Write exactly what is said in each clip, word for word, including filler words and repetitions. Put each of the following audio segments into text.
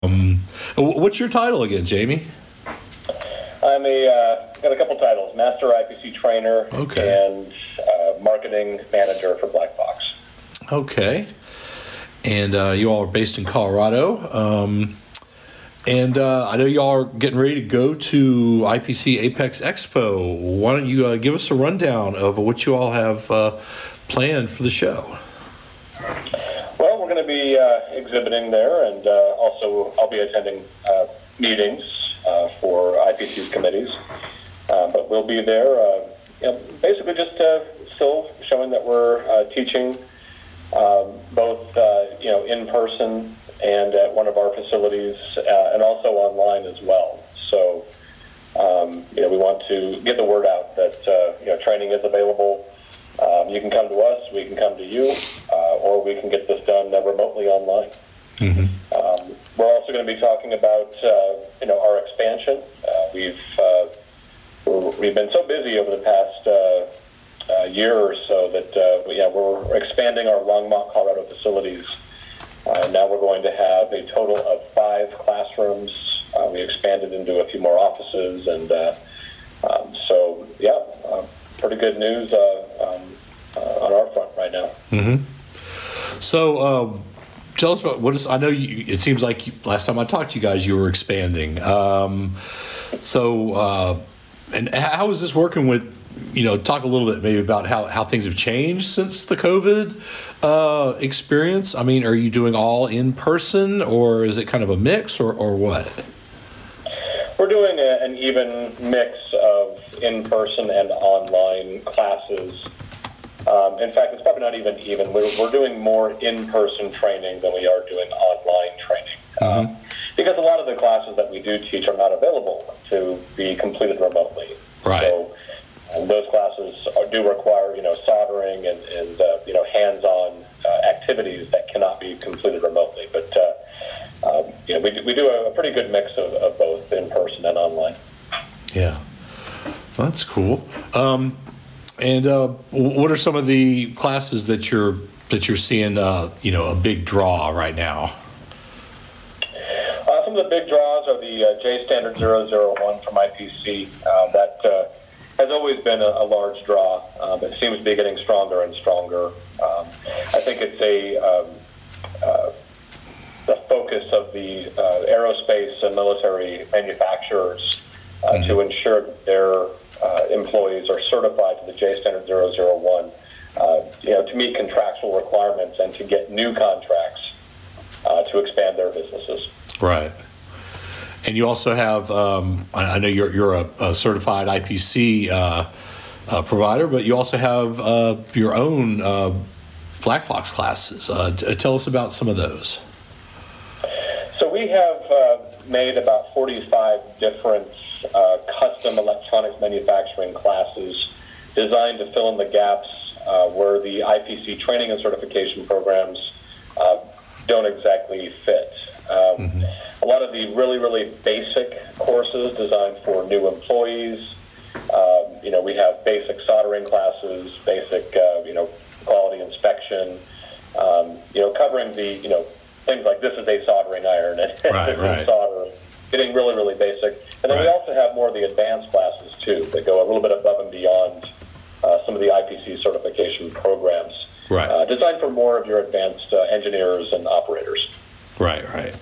Um, what's your title again, Jamie? I'm a uh, got a couple titles: Master I P C Trainer okay. and uh, Marketing Manager for Blackbox. Okay. And uh, you all are based in Colorado. Um, and uh, I know you all are getting ready to go to I P C Apex Expo. Why don't you uh, give us a rundown of what you all have uh, planned for the show? Well, we're going to be uh, exhibiting there, and uh, also I'll be attending uh, meetings uh, for I P C's committees. Uh, but we'll be there, uh, you know, basically just uh, still showing that we're uh, teaching um, both uh, you know in person and at one of our facilities, uh, and also online as well. So um, you know we want to get the word out that uh, you know training is available. Um, you can come to us, we can come to you, uh, or we can get this done uh, remotely online. Mm-hmm. Um, we're also going to be talking about, uh, you know, our expansion. Uh, we've uh, we're, we've been so busy over the past uh, uh, year or so that uh, yeah, we're expanding our Longmont, Colorado facilities. Uh, now we're going to have a total of five classrooms. Uh, we expanded into a few more offices, and uh, um, so yeah. Uh, Pretty good news uh, um, uh, on our front right now. Mm-hmm. So, uh, tell us about what is. I know you. It seems like you, last time I talked to you guys, you were expanding. Um, so, uh, and how is this working with? You know, talk a little bit maybe about how, how things have changed since the COVID uh, experience. I mean, are you doing all in person, or is it kind of a mix, or or what? We're doing a, an even mix of in-person and online classes. Um, in fact, it's probably not even even. We're, we're doing more in-person training than we are doing online training. Mm-hmm. Um, because a lot of the classes that we do teach are not available to be completed remotely. Right. So um, those classes are, do require, you know, soldering and, and uh, you know, hands-on uh, activities that cannot be completed remotely. But uh, Um, you know, we do, we do a pretty good mix of, of both in person and online. Yeah, well, that's cool. Um, and uh, what are some of the classes that you're that you're seeing? Uh, you know, a big draw right now. Uh, some of the big draws are the uh, J Standard zero zero one from I P C. Uh, that uh, has always been a, a large draw, uh, but it seems to be getting stronger and stronger. Um, I think it's a um, uh, the focus of the uh, aerospace and military manufacturers uh, mm-hmm. to ensure that their uh, employees are certified to the J Standard zero zero one, uh, you know, to meet contractual requirements and to get new contracts uh, to expand their businesses. Right. And you also have, um, I know you're you're a, a certified I P C uh, uh, provider, but you also have uh, your own uh, Blackbox classes. Uh, t- tell us about some of those. So we have uh, made about forty-five different uh, custom electronics manufacturing classes designed to fill in the gaps uh, where the I P C training and certification programs uh, don't exactly fit. Um, mm-hmm. A lot of the really, really basic courses designed for new employees. Um, you know, we have basic soldering classes, basic, uh, you know, quality inspection, um, you know, covering the, you know, things like this is a soldering iron and right, right. solder, getting really, really basic. And then right. we also have more of the advanced classes, too, that go a little bit above and beyond uh, some of the I P C certification programs, right. uh, designed for more of your advanced uh, engineers and operators. Right, right.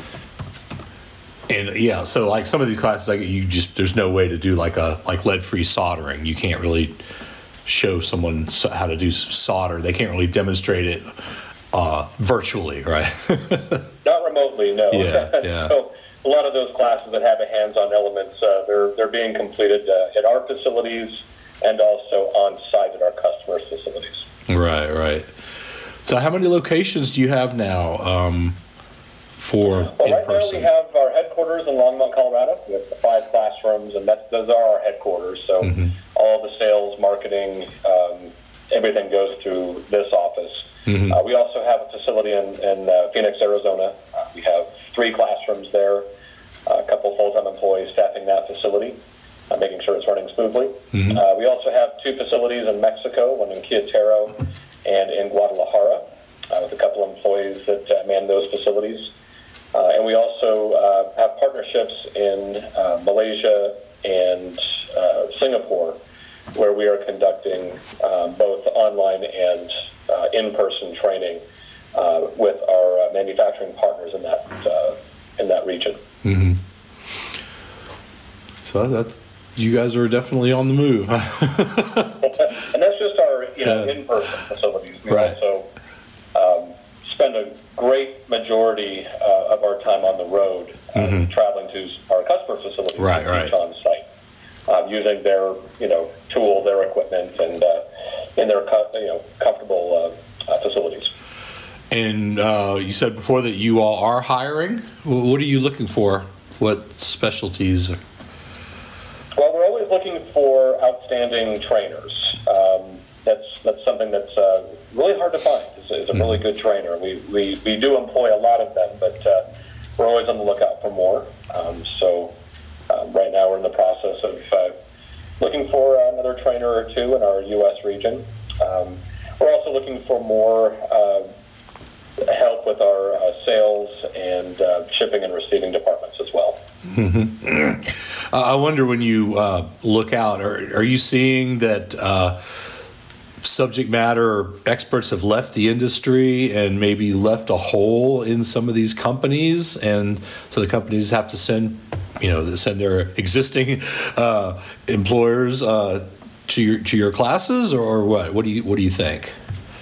And yeah, so like some of these classes, like you just there's no way to do like a like lead-free soldering. You can't really show someone how to do solder. They can't really demonstrate it uh, virtually, right? Not remotely, no. Yeah, yeah. So a lot of those classes that have a hands-on elements, uh, they're they're being completed uh, at our facilities and also on site at our customers' facilities. Right, right. So how many locations do you have now? Um, For well, in right person. now we have our headquarters in Longmont, Colorado. We have five classrooms, and that's, those are our headquarters. So mm-hmm. all the sales, marketing, um, everything goes through this office. Mm-hmm. Uh, we also have a facility in, in uh, Phoenix, Arizona. Uh, we have three classrooms there, uh, a couple full-time employees staffing that facility, uh, making sure it's running smoothly. Mm-hmm. Uh, we also have two facilities in Mexico, one in Querétaro and in Guadalajara, uh, with a couple employees that uh, man those facilities. Uh, and we also uh, have partnerships in uh, Malaysia and uh, Singapore, where we are conducting um, both online and uh, in-person training uh, with our uh, manufacturing partners in that uh, in that region. Mm-hmm. So that's you guys are definitely on the move. And that's just our you know Yeah. in-person facilities. We Right. also um, spend a great majority uh, of our time on the road, uh, Mm-hmm. traveling to our customer facilities, Right, right. on site, uh, using their you know tool, their equipment, and uh, in their co- you know comfortable uh, uh, facilities. And uh, you said before that you all are hiring. Wh- What are you looking for? What specialties? Well, we're always looking for outstanding trainers. Um, that's that's something that's uh, really hard to find. Is, is a really good trainer. We, we we do employ a lot of them, but uh, we're always on the lookout for more. Um, so um, right now we're in the process of uh, looking for another trainer or two in our U S region. Um, we're also looking for more uh, help with our uh, sales and uh, shipping and receiving departments as well. Uh, I wonder when you uh, look out, are, are you seeing that uh, subject matter experts have left the industry and maybe left a hole in some of these companies, and so the companies have to send, you know, they send their existing uh, employers uh, to your to your classes, or, or what? What do you what do you think?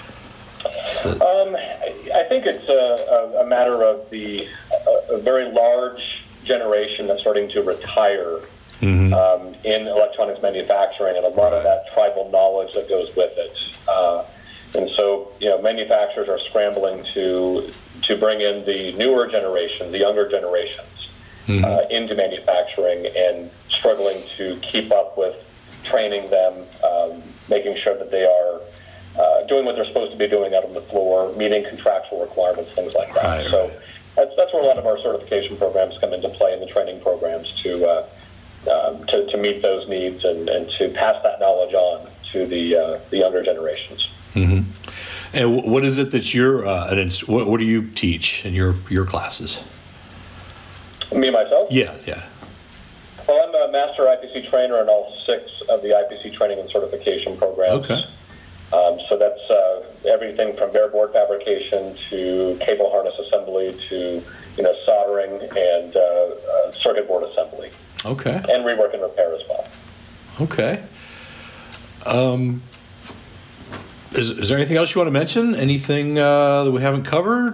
So, Um, I think it's a, a, a matter of the a, a very large generation that's starting to retire mm-hmm. um, in electronics manufacturing, and a lot of that tribal knowledge that goes with it. Uh, and so, you know, manufacturers are scrambling to to bring in the newer generation, the younger generations, mm-hmm. uh, into manufacturing, and struggling to keep up with training them, um, making sure that they are Uh, doing what they're supposed to be doing out on the floor, meeting contractual requirements, things like that. Right, so right. that's that's where a lot of our certification programs come into play, and the training programs to uh, um, to, to meet those needs and, and to pass that knowledge on to the uh, the younger generations. Mm-hmm. And wh- what is it that you're uh, an ins- what, what do you teach in your your classes? Me myself? Yeah, yeah. Well, I'm a master I P C trainer in all six of the I P C training and certification programs. Okay. Um, so that's uh, everything from bare board fabrication to cable harness assembly to you know soldering and uh, uh, circuit board assembly. Okay. And rework and repair as well. Okay. Um, is, is there anything else you want to mention? Anything uh, that we haven't covered?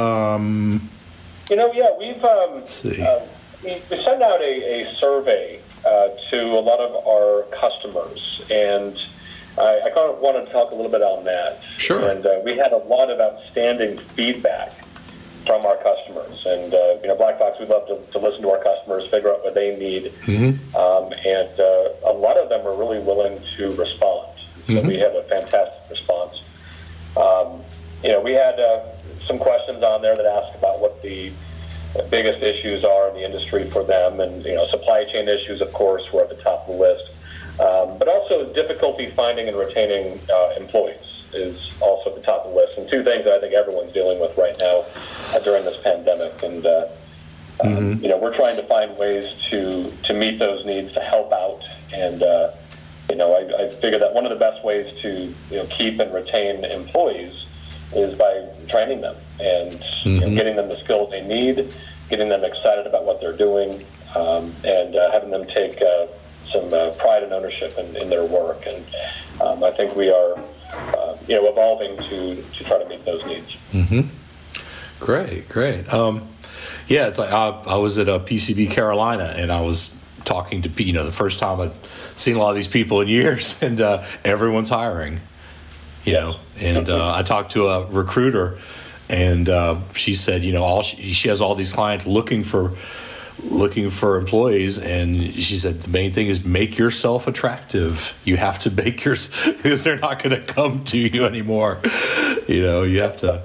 Um, You know, yeah, we've um, Let's see. Uh, we, we sent out a, a survey uh, to a lot of our customers, and I, I kind of wanted to talk a little bit on that. Sure. And uh, we had a lot of outstanding feedback from our customers. And, uh, you know, Black Fox, we love to, to listen to our customers, figure out what they need. Mm-hmm. Um, and uh, a lot of them are really willing to respond. So Mm-hmm. we have a fantastic response. Um, you know, we had uh, some questions on there that asked about what the biggest issues are in the industry for them. And, you know, supply chain issues, of course, were at the top of the list. Um, but also difficulty finding and retaining uh, employees is also at the top of the list. And two things that I think everyone's dealing with right now uh, during this pandemic. And, uh, mm-hmm. um, you know, we're trying to find ways to, to meet those needs, to help out. And, uh, you know, I, I figure that one of the best ways to, you know, keep and retain employees is by training them and mm-hmm. you know, getting them the skills they need, getting them excited about what they're doing, um, and uh, having them take uh, some uh, pride and ownership in, in their work. And um, I think we are, uh, you know, evolving to, to try to meet those needs. Mm-hmm. Great, great. Um, yeah, it's like I, I was at a P C B Carolina, and I was talking to, you know, the first time I'd seen a lot of these people in years, and uh, everyone's hiring, you know. And uh, I talked to a recruiter, and uh, she said, you know, all she, she has all these clients looking for looking for employees, and she said the main thing is make yourself attractive. You have to make your, because they're not going to come to you anymore. You know, you have to.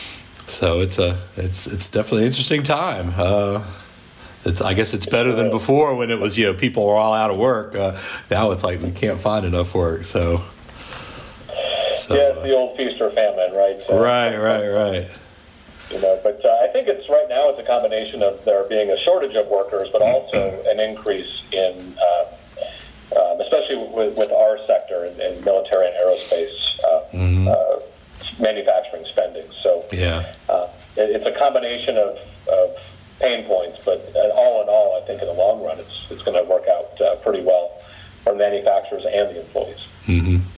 So it's a it's it's definitely an interesting time. Uh, it's I guess it's better than before when it was, you know, people were all out of work. Uh, now it's like we can't find enough work. So. So, yeah, it's the old feast or famine, right? So, right, right, right. You know, but uh, I think it's right now it's a combination of there being a shortage of workers, but also an increase in, uh, um, especially with, with our sector in, in military and aerospace uh, mm-hmm. uh, manufacturing spending. So yeah, uh, it, it's a combination of, of pain points, but uh, all in all, I think in the long run, it's it's going to work out uh, pretty well for manufacturers and the employees. Mm-hmm.